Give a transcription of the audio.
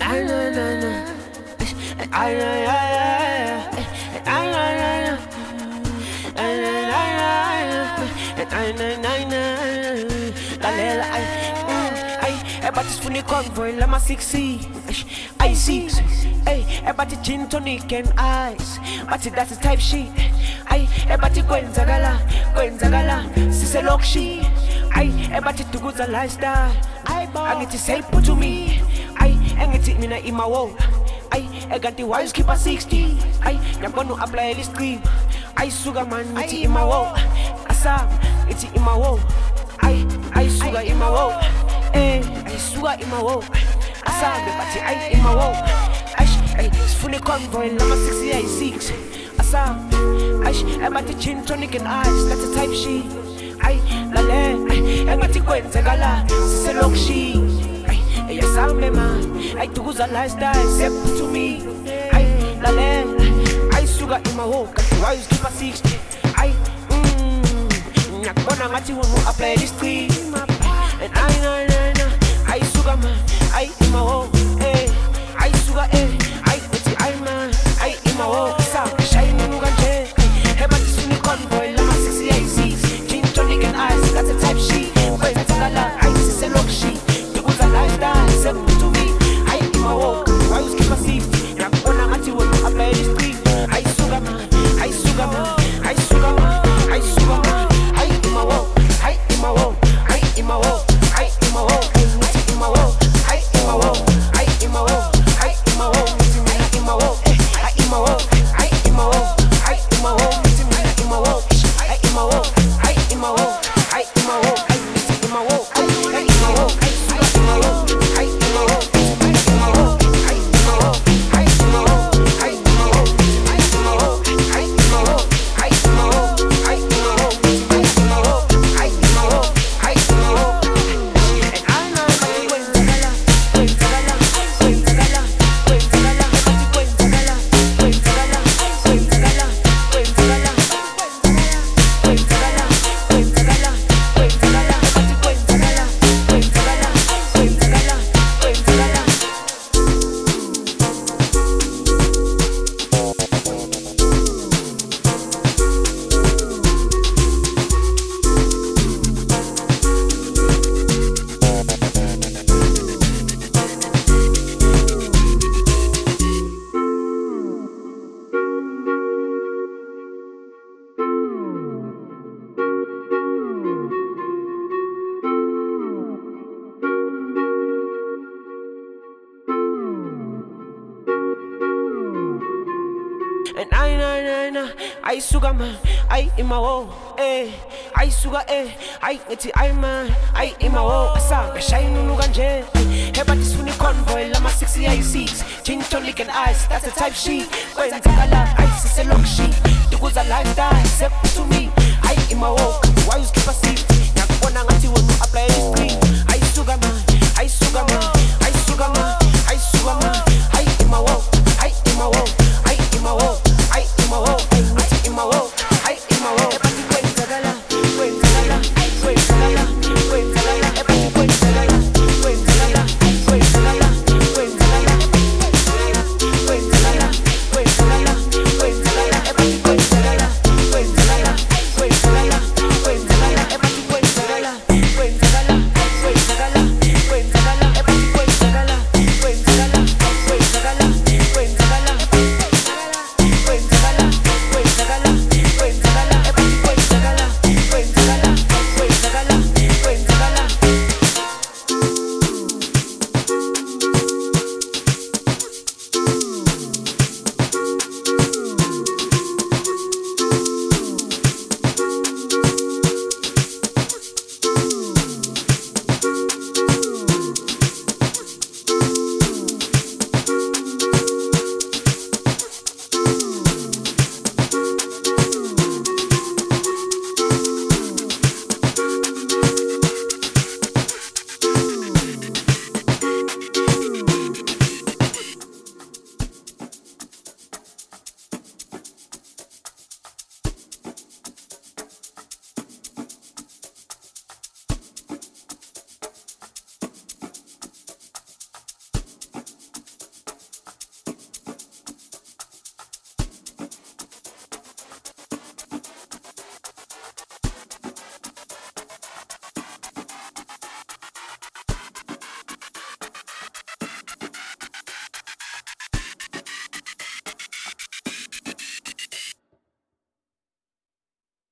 Everybody's funny convoy, lama 6C, I6, everybody gin tonic and ice, but that's the type shit. Everybody kwenzakala, sise lokshi. Everybody tuguza lifestyle. Angithi say put to me. Angithi mina imawo. Eganti wise keep a 60. Nyabonu apply this cream. Sugar man, ngithi imawo. Asa, ngithi imawo. Sugar imawo. Sugar imawo. Asa, everybody imawo. Fully convoy, lama 66. Asa, everybody gin tonic and ice, that's the type shit. Lale, everybody kwenzakala, sise lokshi. Yasame man, tuguza lifestyle, step to me. Lale, sugar imawo, kanti wise keep a 60. Nyakona ngati wonu apply this cream. And sugar man, imawo, sugar, ngithi man, imawo, sa shine nganje. Everybody swing convoy, lama 66. Gin tonic and ice, that's the type shit. Kwenzakala, sise lokshi. Tuguza lifestyle, step to me. Imawo, wise keep a 60. Nyakona ngati wonu apply this cream. Sugar man, sugar man, sugar man, sugar man, imawo, imawo, imawo, imawo, ngithi imawo, imawo, imawo, imawo, ngithi mina imawo, imawo, imawo, imawo, ngithi mina imawo, imawo, imawo, imawo, ngithi imawo, imawo, imawo, imawo, and sugar man, imawo, sugar, ngithi man, imawo, asa shine nganje. Everybody swing convoy, lama 66. Gin tonic and ice, that's the type shit. Kwenzakala, sise lokshi. Tuguza lifestyle, step to me. Imawo, why you keep us